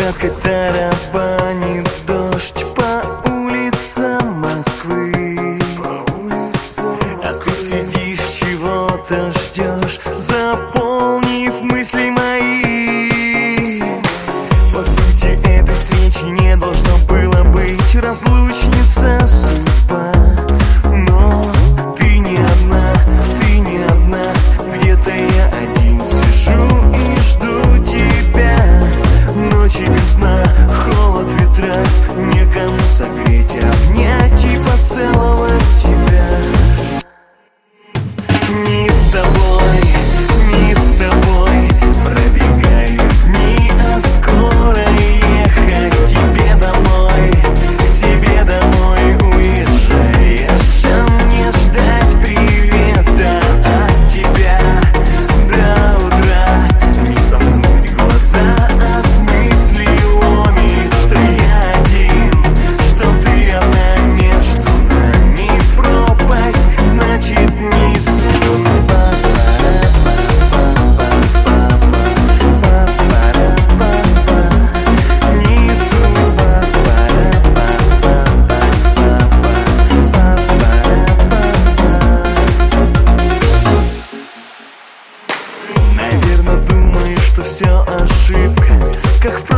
сладко тарабанит дождь по улицам Москвы. А ты сидишь, чего-то ждешь, заполнив мысли мои. По сути, этой встречи не должно было быть, разлучница судьба. Но ты не одна, ты не одна. Где-то я один сижу и жду тебя. Ночи без сна, холод, ветра, некому согреть, обнять и поцеловать тебя. Не с тобой, не с тобой пробегают дни, а скоро ехать к тебе домой, к себе домой уезжаешь, а мне ждать привета от тебя до утра. Не сомкнуть глаза от мысли ломит, что я один, что ты одна, между нами пропасть, значит не судьба. Не судьба. Наверно, думаешь, что все ошибка, как в